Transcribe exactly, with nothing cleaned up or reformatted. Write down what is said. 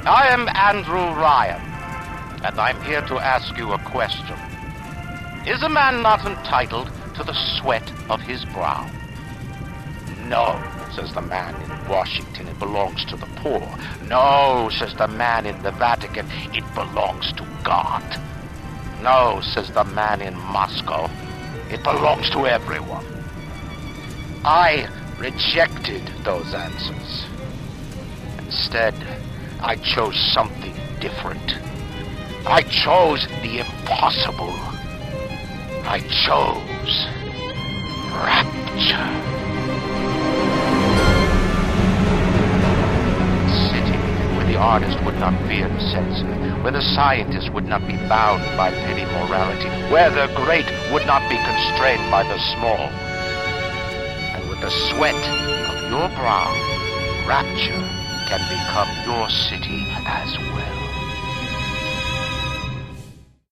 I am Andrew Ryan, and I'm here to ask you a question. Is a man not entitled to the sweat of his brow? No, says the man in Washington, it belongs to the poor. No, says the man in the Vatican, it belongs to God. No, says the man in Moscow, it belongs to everyone. I rejected those answers. Instead, I chose something different. I chose the impossible. I chose rapture. Where the artist would not fear the censor, where the scientist would not be bound by petty morality, where the great would not be constrained by the small. And with the sweat of your brow, rapture can become your city as